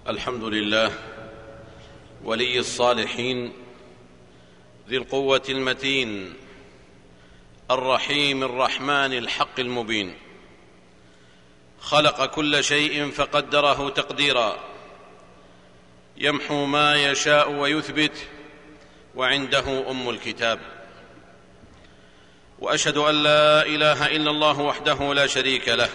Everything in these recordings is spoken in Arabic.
الحمد لله ولي الصالحين ذي القوة المتين الرحيم الرحمن الحق المبين. خلق كل شيء فقدره تقديرا، يمحو ما يشاء ويثبت، وعنده أم الكتاب. وأشهد أن لا إله إلا الله وحده لا شريك له،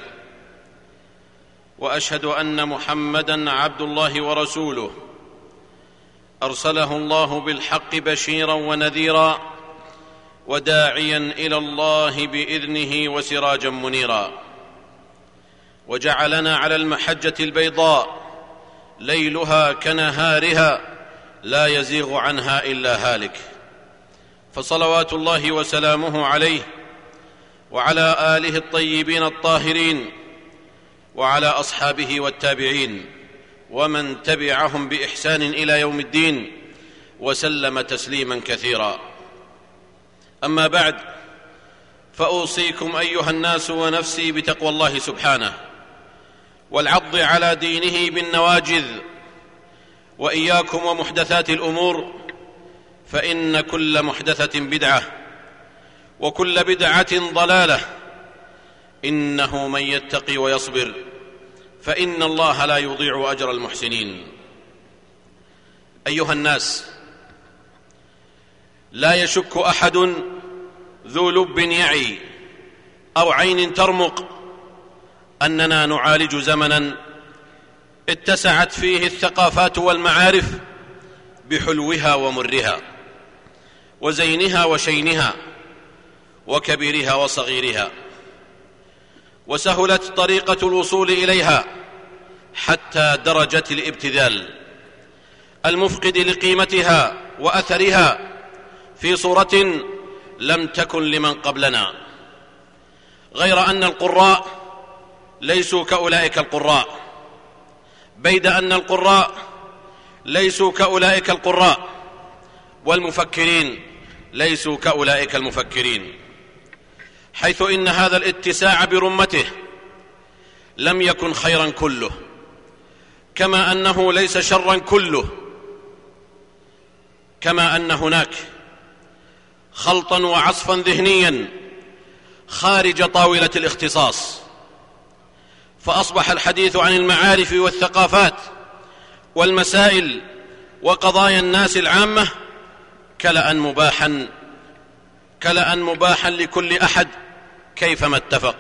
وأشهد أن محمدًا عبد الله ورسوله، أرسله الله بالحق بشيرا ونذيرا، وداعيا إلى الله بإذنه وسراجا منيرا، وجعلنا على المحجة البيضاء ليلها كنهارها لا يزيغ عنها إلا هالك. فصلوات الله وسلامه عليه وعلى آله الطيبين الطاهرين، وعلى أصحابه والتابعين ومن تبعهم بإحسان إلى يوم الدين، وسلم تسليما كثيرا. أما بعد، فأوصيكم أيها الناس ونفسي بتقوى الله سبحانه، والعض على دينه بالنواجذ، وإياكم ومحدثات الأمور، فإن كل محدثة بدعة، وكل بدعة ضلالة. إنه من يتقي ويصبر فإن الله لا يضيع أجر المحسنين. أيها الناس، لا يشك أحد ذو لب يعي أو عين ترمق أننا نعالج زمنا اتسعت فيه الثقافات والمعارف بحلوها ومرها، وزينها وشينها، وكبيرها وصغيرها، وسهلت طريقة الوصول إليها حتى درجة الابتذال المفقد لقيمتها وأثرها في صورة لم تكن لمن قبلنا، غير أن القراء ليسوا كأولئك القراء، بيد أن القراء ليسوا كأولئك القراء، والمفكرين ليسوا كأولئك المفكرين، حيث إن هذا الاتساع برمته لم يكن خيرا كله، كما أنه ليس شرا كله، كما أن هناك خلطا وعصفا ذهنيا خارج طاولة الاختصاص. فأصبح الحديث عن المعارف والثقافات والمسائل وقضايا الناس العامة كلأ مباحا لكل أحد كيفما اتفق.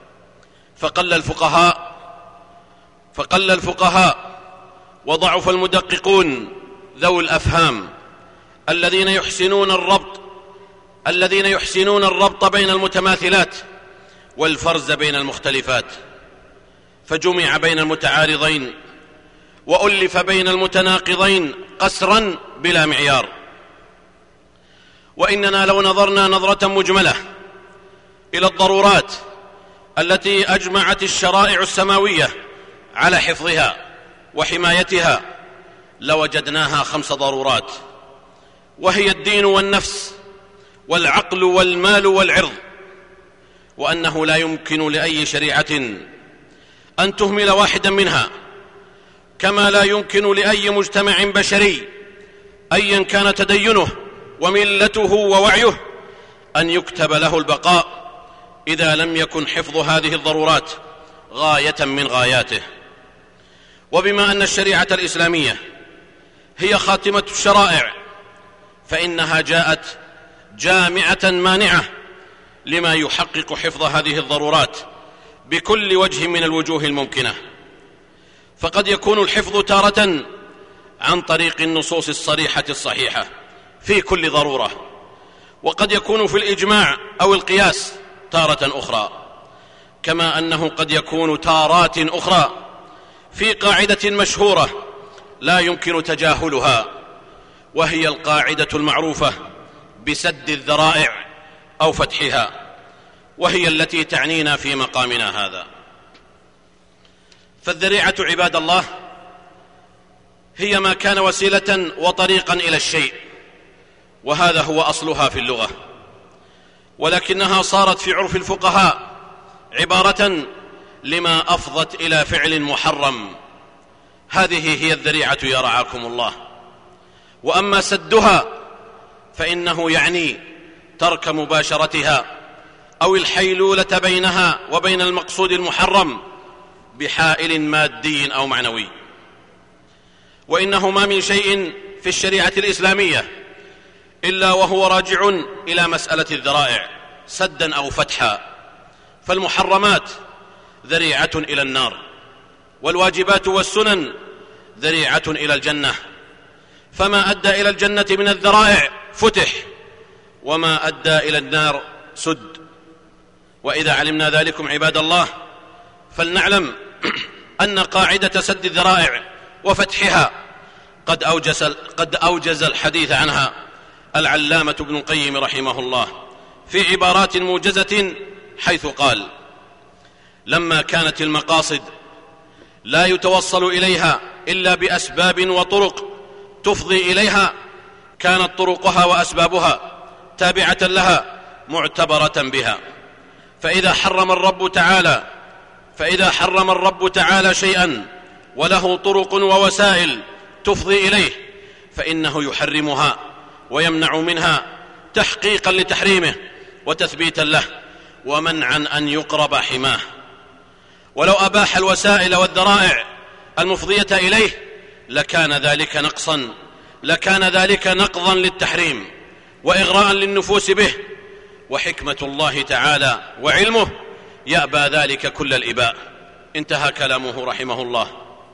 فقل الفقهاء وضعف المدققون ذو الأفهام الذين يحسنون الربط بين المتماثلات والفرز بين المختلفات، فجمع بين المتعارضين وألف بين المتناقضين قسرا بلا معيار. وإننا لو نظرنا نظرة مجملة إلى الضرورات التي أجمعت الشرائع السماوية على حفظها وحمايتها لوجدناها 5 ضرورات، وهي الدين والنفس والعقل والمال والعرض، وأنه لا يمكن لأي شريعة أن تهمل واحدا منها، كما لا يمكن لأي مجتمع بشري أيا كان تدينه وملته ووعيه أن يكتب له البقاء إذا لم يكن حفظ هذه الضرورات غاية من غاياته. وبما أن الشريعة الإسلامية هي خاتمة الشرائع، فإنها جاءت جامعة مانعة لما يحقق حفظ هذه الضرورات بكل وجه من الوجوه الممكنة. فقد يكون الحفظ تارة عن طريق النصوص الصريحة الصحيحة في كل ضرورة، وقد يكون في الإجماع أو القياس تارة أخرى، كما أنه قد يكون تارات أخرى في قاعدة مشهورة لا يمكن تجاهلها، وهي القاعدة المعروفة بسد الذرائع أو فتحها، وهي التي تعنينا في مقامنا هذا. فالذريعة عباد الله هي ما كان وسيلة وطريقا إلى الشيء، وهذا هو أصلها في اللغة، ولكنها صارت في عرف الفقهاء عبارة لما أفضت إلى فعل محرم هذه هي الذريعة يا رعاكم الله. وأما سدها فإنه يعني ترك مباشرتها أو الحيلولة بينها وبين المقصود المحرم بحائل مادي أو معنوي. وإنه ما من شيء في الشريعة الإسلامية إلا وهو راجع إلى مسألة الذرائع سدا أو فتحا، فالمحرمات ذريعة إلى النار، والواجبات والسنن ذريعة إلى الجنة، فما أدى إلى الجنة من الذرائع فتح، وما أدى إلى النار سد. وإذا علمنا ذلكم عباد الله فلنعلم أن قاعدة سد الذرائع وفتحها قد أوجز الحديث عنها العلامة ابن القيم رحمه الله في عبارات موجزة، حيث قال: لما كانت المقاصد لا يتوصل إليها إلا بأسباب وطرق تفضي إليها، كانت طرقها وأسبابها تابعة لها معتبرة بها. فإذا حرم الرب تعالى شيئا وله طرق ووسائل تفضي إليه فإنه يحرمها ويمنع منها تحقيقا لتحريمه وتثبيتا له ومنعا أن يقرب حماه. ولو أباح الوسائل والذرائع المفضية إليه لكان ذلك نقضا للتحريم وإغراء للنفوس به، وحكمة الله تعالى وعلمه يأبى ذلك كل الإباء. انتهى كلامه رحمه الله.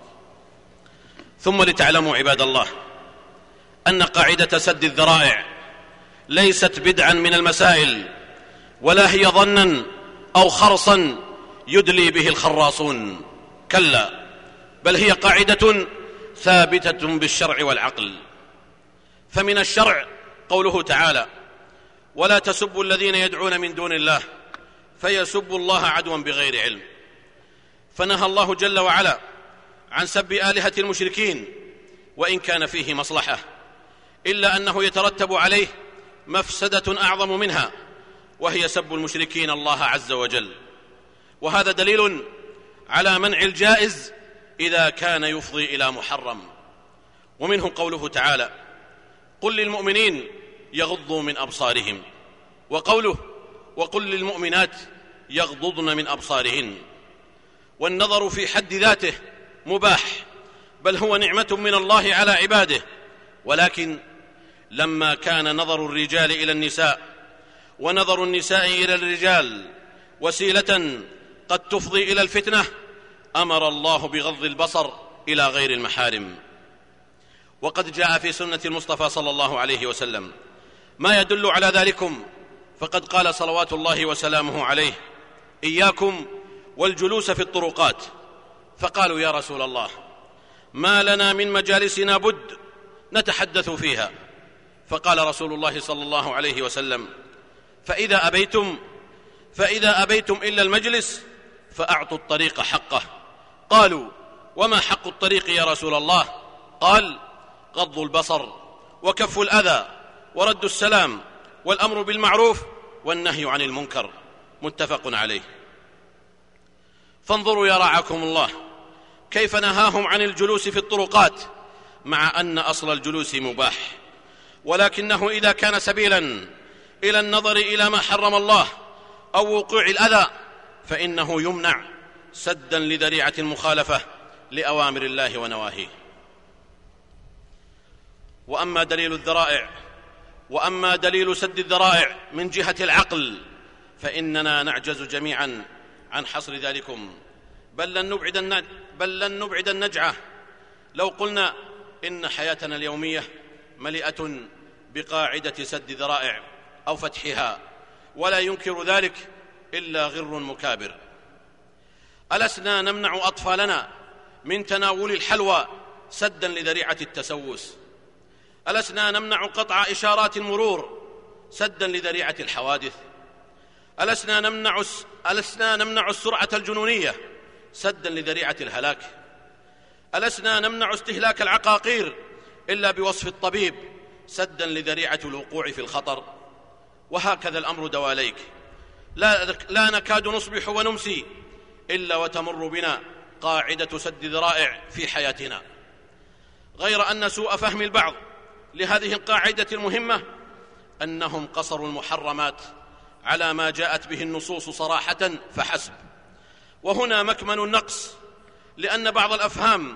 ثم لتعلموا عباد الله أن قاعدة سد الذرائع ليست بدعا من المسائل، ولا هي ظنا أو خرصا يدلي به الخراصون، كلا، بل هي قاعدة ثابتة بالشرع والعقل. فمن الشرع قوله تعالى: ولا تسبوا الذين يدعون من دون الله فيسبوا الله عدوا بغير علم. فنهى الله جل وعلا عن سب آلهة المشركين وإن كان فيه مصلحة، إلا أنه يترتب عليه مفسدة أعظم منها، وهي سب المشركين الله عز وجل. وهذا دليل على منع الجائز إذا كان يفضي إلى محرم. ومنه قوله تعالى: قل للمؤمنين يغضوا من أبصارهم، وقوله: وقل للمؤمنات يغضضن من أبصارهن. والنظر في حد ذاته مباح، بل هو نعمة من الله على عباده، ولكن لما كان نظر الرجال إلى النساء ونظر النساء إلى الرجال وسيلة قد تفضي إلى الفتنة، أمر الله بغض البصر إلى غير المحارم. وقد جاء في سنة المصطفى صلى الله عليه وسلم ما يدل على ذلكم، فقد قال صلوات الله وسلامه عليه: إياكم والجلوس في الطرقات. فقالوا: يا رسول الله، ما لنا من مجالسنا بد نتحدث فيها. فقال رسول الله صلى الله عليه وسلم: فإذا أبيتم إلا المجلس فأعطوا الطريق حقه. قالوا: وما حق الطريق يا رسول الله؟ قال: غض البصر وكف الأذى ورد السلام والأمر بالمعروف والنهي عن المنكر. متفق عليه. فانظروا يا رعاكم الله كيف نهاهم عن الجلوس في الطرقات، مع أن أصل الجلوس مباح، ولكنه إذا كان سبيلا إلى النظر إلى ما حرم الله أو وقوع الأذى فإنه يمنع سدا لذريعة المخالفة لأوامر الله ونواهيه. وأما دليل سد الذرائع من جهة العقل فإننا نعجز جميعا عن حصر ذلكم، بل لن نبعد النجعة لو قلنا إن حياتنا اليومية مليئة بقاعدة سد ذرائع أو فتحها، ولا ينكر ذلك إلا غر مكابر. ألسنا نمنع أطفالنا من تناول الحلوى سدا لذريعة التسوس؟ ألسنا نمنع قطع إشارات المرور سدا لذريعة الحوادث؟ ألسنا نمنع السرعة الجنونية سدا لذريعة الهلاك؟ ألسنا نمنع استهلاك العقاقير إلا بوصف الطبيب سدا لذريعة الوقوع في الخطر؟ وهكذا الأمر دواليك، لا نكاد نصبح ونمسي إلا وتمر بنا قاعدة سد ذرائع في حياتنا، غير أن سوء فهم البعض لهذه القاعدة المهمة أنهم قصروا المحرمات على ما جاءت به النصوص صراحة فحسب، وهنا مكمن النقص، لأن بعض الأفهام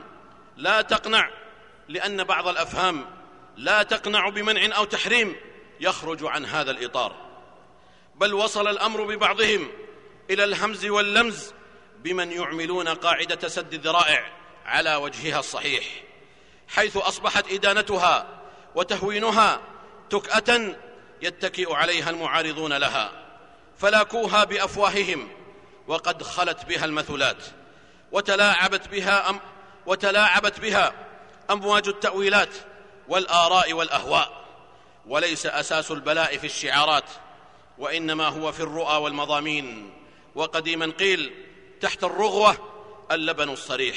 لا تقنع بمنع أو تحريم يخرج عن هذا الإطار، بل وصل الأمر ببعضهم إلى الهمز واللمز بمن يعملون قاعدة سد الذرائع على وجهها الصحيح، حيث أصبحت إدانتها وتهوينها تكأة يتكئ عليها المعارضون لها، فلاكوها بأفواههم وقد خلت بها المثلات، وتلاعبت بها أمواج التأويلات والآراء والأهواء. وليس أساس البلاء في الشعارات، وإنما هو في الرؤى والمضامين، وقديما قيل تحت الرغوة اللبن الصريح.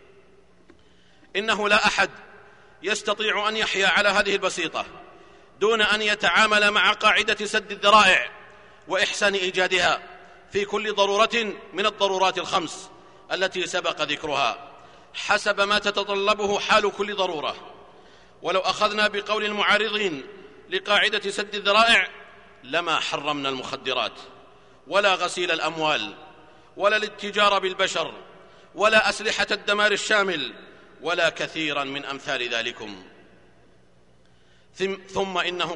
إنه لا أحد يستطيع أن يحيا على هذه البسيطة دون أن يتعامل مع قاعدة سد الذرائع وإحسان إيجادها في كل ضرورة من الضرورات الخمس التي سبق ذكرها، حسب ما تتطلبه حال كل ضرورة. ولو أخذنا بقول المعارضين لقاعدة سد الذرائع لما حرمنا المخدرات، ولا غسيل الأموال، ولا الاتجار بالبشر، ولا أسلحة الدمار الشامل، ولا كثيرا من أمثال ذلكم. ثم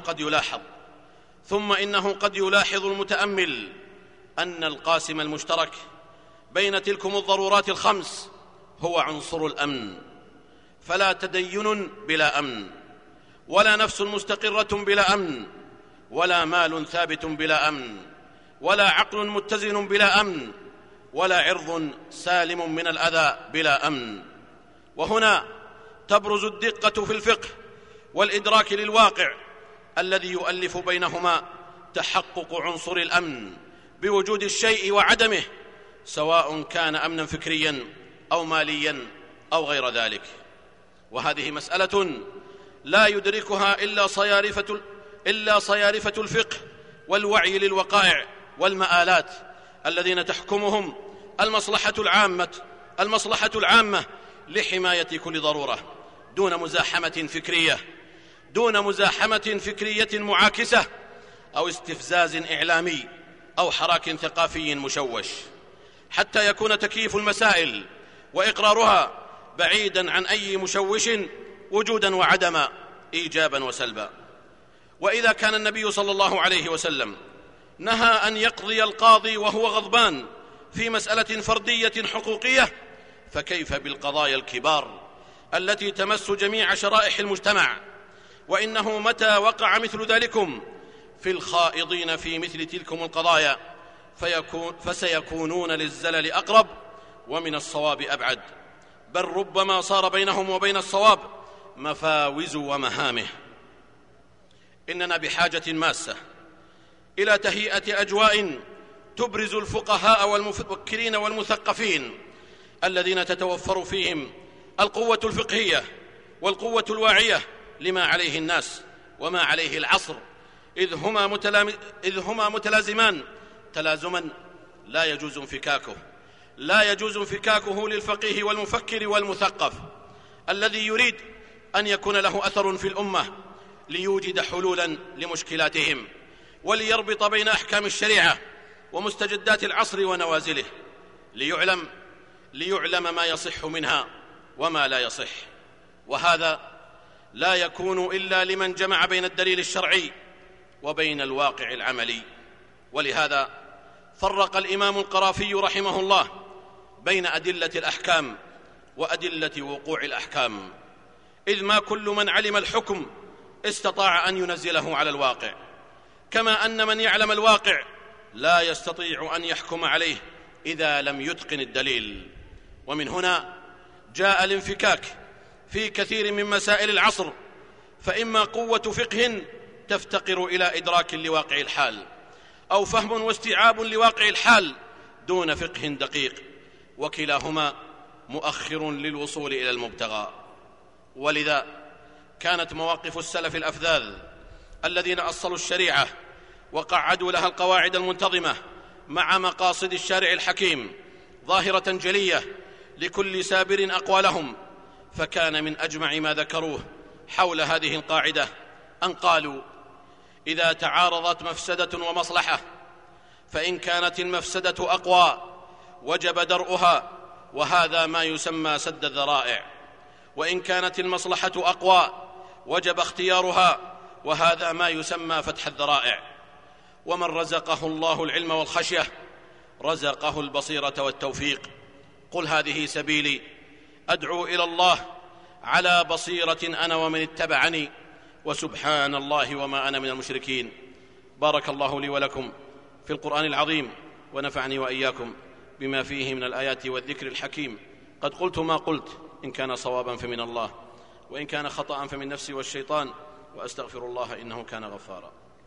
إنه قد يلاحظ المتأمل أن القاسم المشترك بين تلكم الضرورات الخمس هو عنصر الأمن، فلا تدين بلا أمن، ولا نفس مستقرة بلا أمن، ولا مال ثابت بلا أمن، ولا عقل متزن بلا أمن، ولا عرض سالم من الأذى بلا أمن. وهنا تبرز الدقة في الفقه والإدراك للواقع الذي يؤلف بينهما تحقق عنصر الأمن بوجود الشيء وعدمه، سواء كان أمنا فكريا أو ماليا أو غير ذلك. وهذه مسألة لا يدركها إلا صيارفة الفقه والوعي للوقائع والمآلات الذين تحكمهم المصلحة العامة لحماية كل ضرورة، دون مزاحمة فكرية معاكسة أو استفزاز إعلامي أو حراك ثقافي مشوش، حتى يكون تكييف المسائل وإقرارها بعيدا عن أي مشوش وجودا وعدما، إيجابا وسلبا. وإذا كان النبي صلى الله عليه وسلم نهى أن يقضي القاضي وهو غضبان في مسألة فردية حقوقية، فكيف بالقضايا الكبار التي تمس جميع شرائح المجتمع؟ وإنه متى وقع مثل ذلكم في الخائضين في مثل تلكم القضايا فسيكونون للزلل أقرب ومن الصواب أبعد، بل ربما صار بينهم وبين الصواب مفاوز ومهامه. إننا بحاجة ماسة إلى تهيئة أجواء تبرز الفقهاء والمفكرين والمثقفين الذين تتوفر فيهم القوة الفقهية والقوة الواعية لما عليه الناس وما عليه العصر، إذ هما متلازمان تلازما لا يجوز انفكاكه للفقيه والمفكر والمثقف الذي يريد أن يكون له أثر في الأمة ليوجد حلولا لمشكلاتهم، وليربط بين أحكام الشريعة ومستجدات العصر ونوازله، ليعلم ما يصح منها وما لا يصح. وهذا لا يكون إلا لمن جمع بين الدليل الشرعي وبين الواقع العملي. ولهذا فرق الإمام القرافي رحمه الله بين أدلة الأحكام وأدلة وقوع الأحكام، إذ ما كل من علم الحكم استطاع أن ينزله على الواقع، كما أن من يعلم الواقع لا يستطيع أن يحكم عليه إذا لم يتقن الدليل. ومن هنا جاء الانفكاك في كثير من مسائل العصر، فإما قوة فقه تفتقر إلى إدراك لواقع الحال، أو فهم واستيعاب لواقع الحال دون فقه دقيق، وكلاهما مؤخر للوصول إلى المبتغى. ولذا كانت مواقف السلف الأفذاذ الذين أصلوا الشريعة وقعدوا لها القواعد المنتظمة مع مقاصد الشارع الحكيم ظاهرة جلية لكل سابر أقوالهم، فكان من أجمع ما ذكروه حول هذه القاعدة أن قالوا: إذا تعارضت مفسدة ومصلحة، فإن كانت المفسدة أقوى وجب درءها، وهذا ما يسمى سد الذرائع، وإن كانت المصلحة أقوى وجب اختيارها، وهذا ما يسمى فتح الذرائع. ومن رزقه الله العلم والخشية رزقه البصيرة والتوفيق. قل هذه سبيلي أدعو إلى الله على بصيرة أنا ومن اتبعني، وسبحان الله وما أنا من المشركين. بارك الله لي ولكم في القرآن العظيم، ونفعني وإياكم بما فيه من الآيات والذكر الحكيم. قد قلت ما قلت، إن كان صوابا فمن الله، وإن كان خطأ فمن نفسي والشيطان، وأستغفر الله إنه كان غفارا.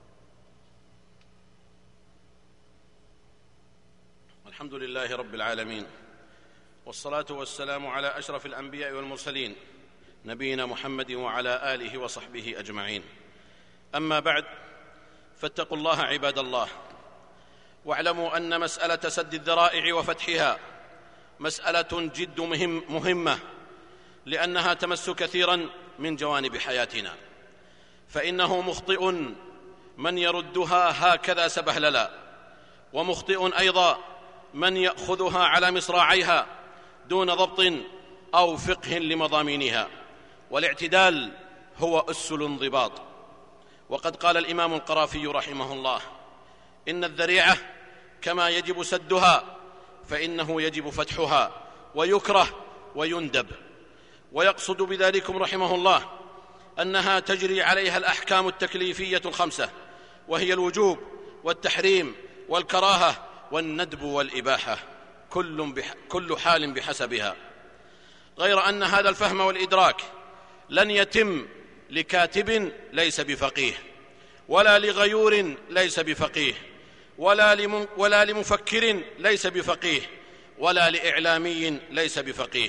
الحمد لله رب العالمين، والصلاة والسلام على أشرف الأنبياء والمرسلين، نبينا محمد وعلى آله وصحبه أجمعين. أما بعد، فاتقوا الله عباد الله، واعلموا أن مسألة سد الذرائع وفتحها مسألة جد مهمة، لأنها تمس كثيرا من جوانب حياتنا، فإنه مخطئ من يردها هكذا سبهللا، ومخطئ أيضا من يأخذها على مصراعيها دون ضبط أو فقه لمضامينها، والاعتدال هو أس الانضباط. وقد قال الإمام القرافي رحمه الله: إن الذريعة كما يجب سدها فإنه يجب فتحها، ويكره ويندب. ويقصد بذلكم رحمه الله أنها تجري عليها الأحكام التكليفية الخمسة، وهي الوجوب والتحريم والكراهة والندب والإباحة، كل حال بحسبها. غير أن هذا الفهم والإدراك لن يتم لكاتب ليس بفقيه، ولا لغيور ليس بفقيه، ولا لمفكر ليس بفقيه، ولا لإعلامي ليس بفقيه.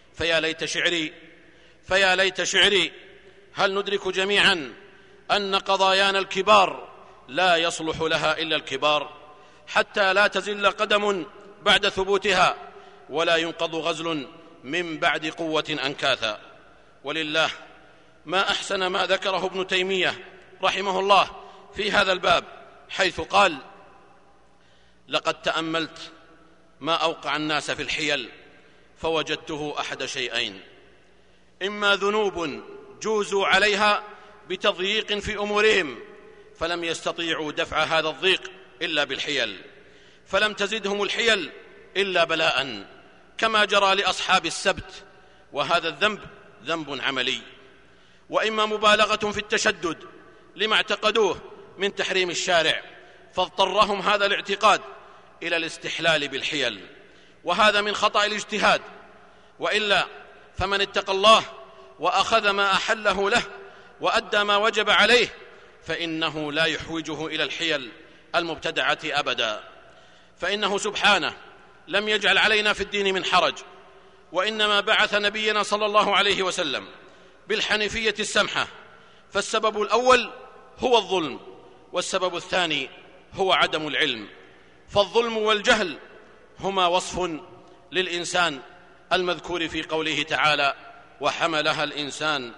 فيا ليت شعري هل ندرك جميعا أن قضايانا الكبار لا يصلح لها إلا الكبار، حتى لا تزل قدم بعد ثبوتها، ولا ينقض غزل من بعد قوة أنكاثا. ولله ما أحسن ما ذكره ابن تيمية رحمه الله في هذا الباب، حيث قال: لقد تأملت ما أوقع الناس في الحيل، فوجدته أحد شيئين: إما ذنوب جوزوا عليها بتضييق في أمورهم، فلم يستطيعوا دفع هذا الضيق إلا بالحيل، فلم تزدهم الحيل إلا بلاء، كما جرى لأصحاب السبت، وهذا الذنب ذنب عملي. وإما مبالغة في التشدد لما اعتقدوه من تحريم الشارع، فاضطرهم هذا الاعتقاد إلى الاستحلال بالحيل، وهذا من خطأ الاجتهاد. وإلا فمن اتقى الله وأخذ ما أحله له وأدى ما وجب عليه، فإنه لا يحوجه إلى الحيل المبتدعة أبدا، فإنه سبحانه لم يجعل علينا في الدين من حرج، وإنما بعث نبينا صلى الله عليه وسلم بالحنيفية السمحة. فالسبب الأول هو الظلم، والسبب الثاني هو عدم العلم. فالظلم والجهل هما وصف للإنسان المذكور في قوله تعالى: وحملها الإنسان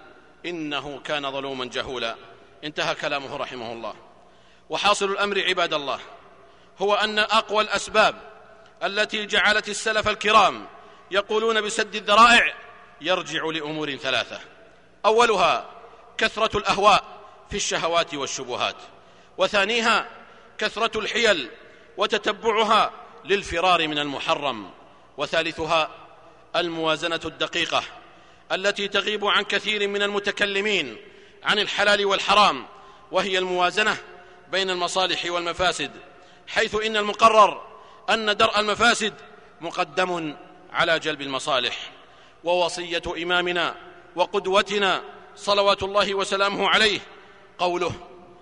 إنه كان ظلوما جهولا. انتهى كلامه رحمه الله. وحاصل الأمر عباد الله هو أن أقوى الأسباب التي جعلت السلف الكرام يقولون بسد الذرائع يرجع لأمور ثلاثة: أولها كثرة الأهواء في الشهوات والشبهات، وثانيها كثرة الحيل وتتبعها للفرار من المحرم، وثالثها الموازنة الدقيقة التي تغيب عن كثير من المتكلمين عن الحلال والحرام، وهي الموازنة بين المصالح والمفاسد، حيث إن المقرر أن درء المفاسد مقدم على جلب المصالح. ووصية إمامنا وقدوتنا صلوات الله وسلامه عليه قوله: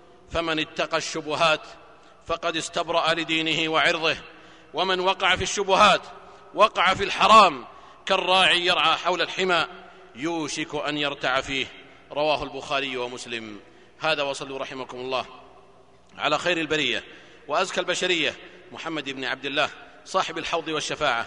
فمن اتقى الشبهات فقد استبرأ لدينه وعرضه، ومن وقع في الشبهات وقع في الحرام، كالراعي يرعى حول الحمى يوشك أن يرتع فيه. رواه البخاري ومسلم. هذا، وصلوا رحمكم الله على خير البرية وأزكى البشرية محمد بن عبد الله صاحب الحوض والشفاعة،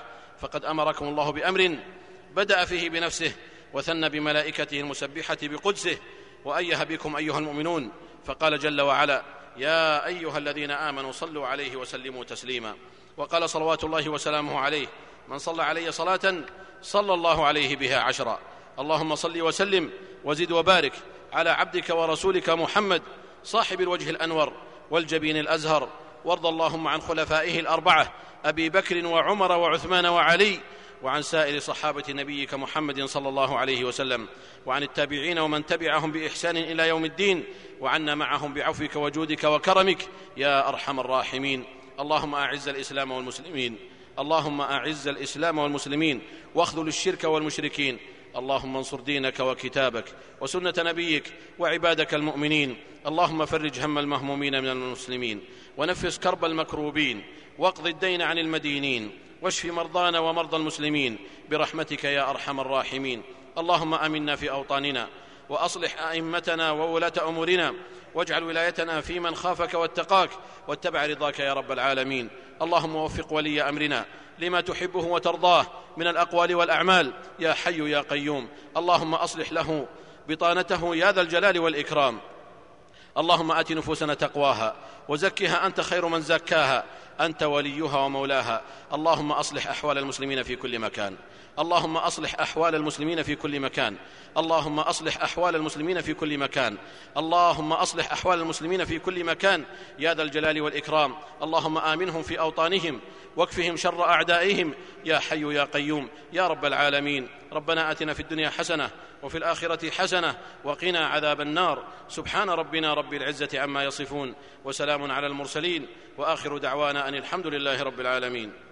فقد أمركم الله بأمر بدأ فيه بنفسه وثنى بملائكته المسبحة بقدسه وأيه بكم أيها المؤمنون، فقال جل وعلا: يا أيها الذين آمنوا صلوا عليه وسلموا تسليما. وقال صلوات الله وسلامه عليه: من صلى علي صلاة صلى الله عليه بها 10. اللهم صل وسلم وزد وبارك على عبدك ورسولك محمد صاحب الوجه الأنور والجبين الأزهر، وارض اللهم عن خلفائه الأربعة أبي بكر وعمر وعثمان وعلي، وعن سائر صحابة نبيك محمد صلى الله عليه وسلم، وعن التابعين ومن تبعهم بإحسان إلى يوم الدين، وعنا معهم بعفوك وجودك وكرمك يا أرحم الراحمين. اللهم أعز الإسلام والمسلمين، اللهم أعز الإسلام والمسلمين واخذل الشرك والمشركين. اللهم انصر دينك وكتابك وسنة نبيك وعبادك المؤمنين. اللهم فرج هم المهمومين من المسلمين، ونفس كرب المكروبين، واقض الدين عن المدينين، واشف مرضانا ومرضى المسلمين برحمتك يا أرحم الراحمين. اللهم آمنا في أوطاننا، وأصلح أئمتنا وولاة أمورنا، واجعل ولايتنا في من خافك واتقاك واتبع رضاك يا رب العالمين. اللهم وفق ولي أمرنا لما تحبه وترضاه من الأقوال والأعمال يا حي يا قيوم. اللهم أصلح له بطانته يا ذا الجلال والإكرام. اللهم آت نفوسنا تقواها وزكها أنت خير من زكاها، أنت وليها ومولاها. اللهم أصلح أحوال المسلمين في كل مكان، اللهم أصلح أحوال المسلمين في كل مكان، اللهم أصلح أحوال المسلمين في كل مكان، اللهم أصلح أحوال المسلمين في كل مكان يا ذا الجلال والإكرام. اللهم آمنهم في أوطانهم واكفهم شر أعدائهم يا حي يا قيوم يا رب العالمين. ربنا آتنا في الدنيا حسنة وفي الآخرة حسنة وقنا عذاب النار. سبحان ربنا رب العزة عما يصفون، وسلام على المرسلين، وآخر دعوانا أن الحمد لله رب العالمين.